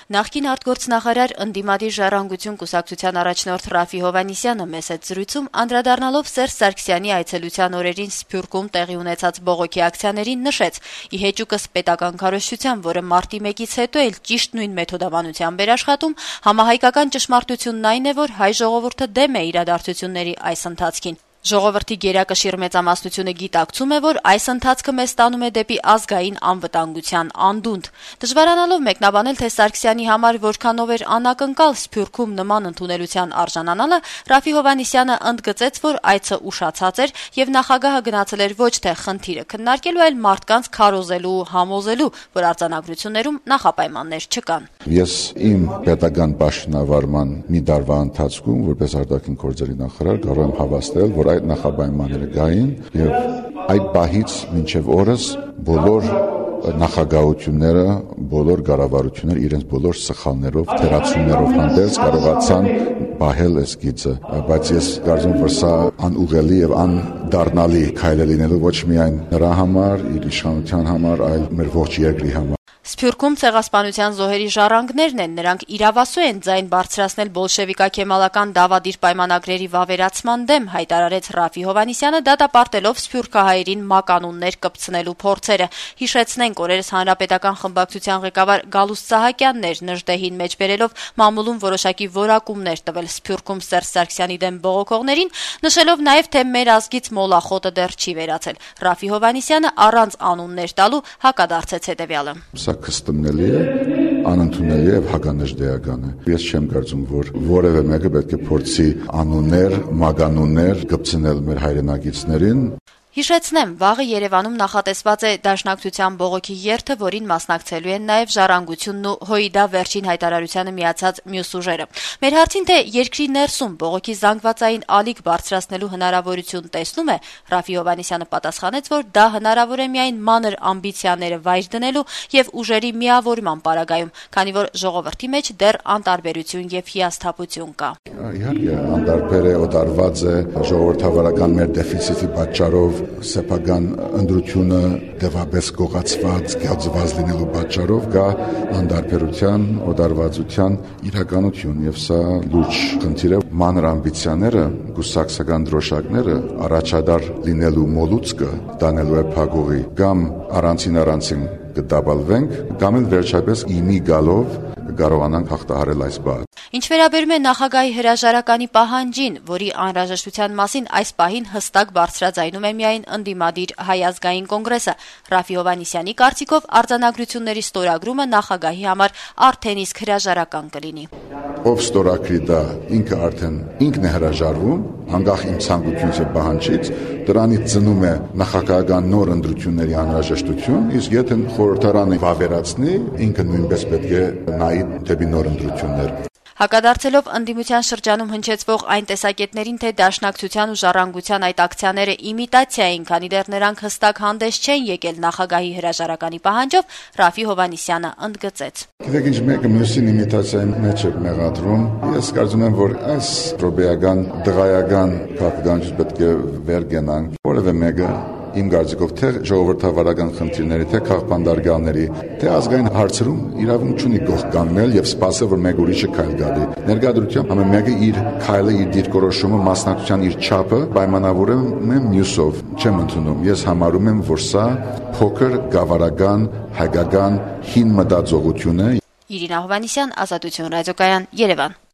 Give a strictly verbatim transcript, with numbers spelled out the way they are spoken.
Նախկին արտգործնախարար ընդդիմադիր ժառանգություն կուսակցության առաջնորդ Ռաֆի Հովհաննիսյանը մեծ զրույցում անդրադառնալով Սերժ Սարգսյանի այցելության օրերին Սփյուռքում տեղի ունեցած բողոքի ակցիաներին նշեց՝ ի հեճուկս պետական քարոզչության, որը մարտի մեկից հետո էլ ճիշտ նույն մեթոդաբանությամբ էր աշխատում, համահայկական ճշմարտությունն այն է, որ հայ ժողովուրդը դեմ է իրադարձությունների այս ընթացքին։ Ժողովրդի գերակշիռ մեծամասնությունը գիտակցում է, որ այս ընթացքը մեզ տանում է դեպի ազգային անվտանգության անդունդ։ Դժվարանալով մեկնաբանել, թե Սարգսյանի համար որքանով էր անակնկալ Սփյուռքում նման ընդունելության արժանանալը, Ռաֆի Հովհաննիսյանը ընդգծեց, որ այցը ուշացած էր եւ նախագահը գնացել էր ոչ թե խնդիրը քննարկելու, այլ մարդկանց քարոզելու ու համոզելու, որ արձանագրություններում նախապայմաններ չկան։ Ես իմ պետական պաշտոնավարման մի տարվա ընթացքում, որպես արտաքին գործերի նախարար, կարող եմ հավաստել, որ այդ նախապայմանները կային եւ այդ պահից մինչեւ օրս բոլոր նախագահությունները, բոլոր կառավարությունները իրենց բոլոր սխալներով, թերացումներով հանդերձ կարողացան պահել այս գիծը, բայց ես կարծում եմ, որ սա անուղղելի եւ անդառնալի քայլ է լինելու ոչ միայն նրա համար, իր իշխանության համար, այլ մեր ողջ երկրի համար։ Սփյուռքում ցեղասպանության զոհերի ժառանգներն են, նրանք իրավասու են ձայն բարձրացնել բոլշևիկա-քեմալական դավադիր պայմանագրերի վավերացման դեմ, հայտարարեց Ռաֆի Հովհաննիսյանը, դատապարտելով սփյուռքահայերին մականուններ կպցնելու փորձերը։ Հիշեցնենք, օրերս հանրապետական խմբակցության ղեկավար Գալուստ Սահակյանն էր Նժդեհին մեջ բերելով մամուլում որոշակի որակումներ տվել Սփյուռքում Սերժ Սարգսյանի դեմ բողոքողներին, նշելով նաև, թե մեր ազգից մոլախոտը դեռ չի վերացել։ Ռաֆի Հովհաննիսյանը առանց անուններ տալու հակադարձեց հետևյալը. Կստմնելի է, անընդունելի եւ հականեժդեական է։ Ես չեմ կարծում, որ որևէ մեկը պետք է փորձի անուններ, մագանուններ կպցնել մեր հայրենակիցներին։ Հիշեցնեմ, վաղը Երևանում նախատեսված է Դաշնակցության բողոքի երթը, որին մասնակցելու են նաև Ժառանգությունն ու ՀՅԴ վերջին հայտարարությանը միացած մյուս ուժերը։ Մեր հարցին, թե երկրի ներսում բողոքի զանգվածային ալիք բարձրացնելու հնարավորություն տեսնում է, Ռաֆի Հովհաննիսյանը պատասխանեց, որ դա հնարավոր է միայն մանր ամբիցիաները վայր դնելու եւ ուժերի միավորման պարագայում, քանի որ ժողովրդի մեջ դեռ անտարբերություն եւ հիասթափություն կա։ Իհարկե, անտարբեր է, օտարված է ժողովրդավարական մեր դեֆիցիտի պատճառով, սեփական ընդրությունը դեպապես գողացված, գազված լինելու պատճառով կա անդարբերության, օտարվածության իրականություն եւ սա լուրջ խնդիր է։ Մանր ամբիցիաները, գուսակցական դրոշակները առաջադար լինելու մոլուցքը տանելու է փակուղի, կամ առանցին առանցին կդաբալվենք, կամ էլ վերջապես իմի գալով կարողանանք հաղթահարել այս բանը։ Ինչ վերաբերում է նախագահի հրաժարականի պահանջին, որի անհրաժեշտության մասին այս պահին հստակ բարձրաձայնում է միայն ընդդիմադիր Հայ ազգային կոնգրեսը, Ռաֆի Հովհաննիսյանի կարծիքով արձանագրությունների ստորագրումը նախագահի համար արդեն իսկ հրաժարական կլինի։ Ով ստորագրի դա ինքը արդեն ինքն է հրաժարվում, անկախ իմ ցանկությունից եւ պահանջից, դրանից ծնում է նախագահական նոր ընտրությունների անհրաժեշտություն, իսկ եթե խորհրդարանը վավերացնի, ինքը նույնպես պետք է նայի դեպի նոր ընտրություններ։ Հակադարձելով ընդդիմության շրջանում հնչեցվող այն տեսակետներին, թե Դաշնակցության ու Ժառանգության այդ ակցիաները իմիտացիա են, քանի դեռ նրանք հստակ հանդես չեն եկել նախագահի հրաժարականի պահանջով, Ռաֆի Հովհաննիսյանը ընդգծեց. Գիտեք ինչ, մեկը մյուսին իմիտացիայի մեջ է մեղադրում։ Ես կարծում եմ, որ այս ռոբեական, դղայական քաղաքականություն պետք է վեր գնանք, որևէ մեկը իմ կարծիքով թե ժողովրդավարական խնդիրների, թե քաղաքապետարների, թե ազգային հարցերում իրավունք չունի գող կանգնել եւ սպասել, որ մեկ ուրիշը քայլ գալի։ Ներկայությամբ ամեն մեկը իր քայլը, իր դիրքորոշումը, մասնակցության իր չափը պայմանավորում է մյուսով։ Չեմ ընդունում։ Ես համարում եմ, որ սա փոքր գավառական, հայկական հին մտածողություն է։ Իրինա Հովհաննիսյան, Ազատություն ռադիոկայան, Երևան։